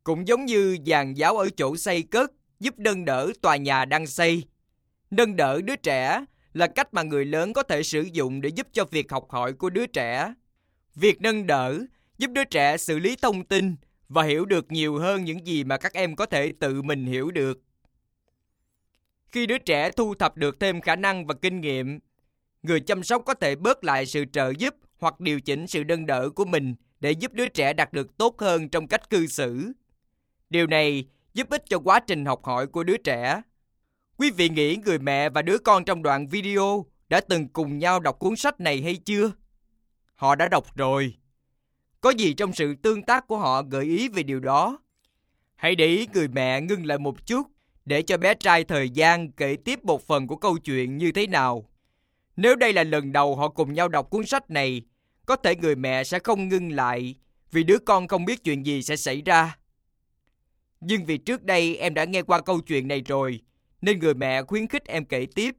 Cũng giống như giàn giáo ở chỗ xây cất giúp nâng đỡ tòa nhà đang xây. Nâng đỡ đứa trẻ là cách mà người lớn có thể sử dụng để giúp cho việc học hỏi của đứa trẻ. Việc nâng đỡ giúp đứa trẻ xử lý thông tin và hiểu được nhiều hơn những gì mà các em có thể tự mình hiểu được. Khi đứa trẻ thu thập được thêm khả năng và kinh nghiệm, người chăm sóc có thể bớt lại sự trợ giúp hoặc điều chỉnh sự nâng đỡ của mình để giúp đứa trẻ đạt được tốt hơn trong cách cư xử. Điều này giúp ích cho quá trình học hỏi của đứa trẻ. Quý vị nghĩ người mẹ và đứa con trong đoạn video đã từng cùng nhau đọc cuốn sách này hay chưa? Họ đã đọc rồi. Có gì trong sự tương tác của họ gợi ý về điều đó? Hãy để ý người mẹ ngưng lại một chút để cho bé trai thời gian kể tiếp một phần của câu chuyện như thế nào. Nếu đây là lần đầu họ cùng nhau đọc cuốn sách này, có thể người mẹ sẽ không ngưng lại vì đứa con không biết chuyện gì sẽ xảy ra. Nhưng vì trước đây em đã nghe qua câu chuyện này rồi, nên người mẹ khuyến khích em kể tiếp.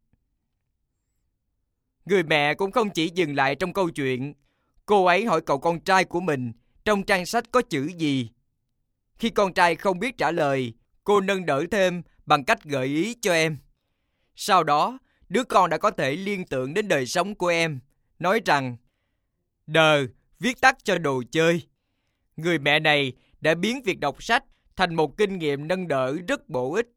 Người mẹ cũng không chỉ dừng lại trong câu chuyện. Cô ấy hỏi cậu con trai của mình trong trang sách có chữ gì. Khi con trai không biết trả lời, cô nâng đỡ thêm bằng cách gợi ý cho em. Sau đó, đứa con đã có thể liên tưởng đến đời sống của em, nói rằng đờ viết tắt cho đồ chơi. Người mẹ này đã biến việc đọc sách thành một kinh nghiệm nâng đỡ rất bổ ích.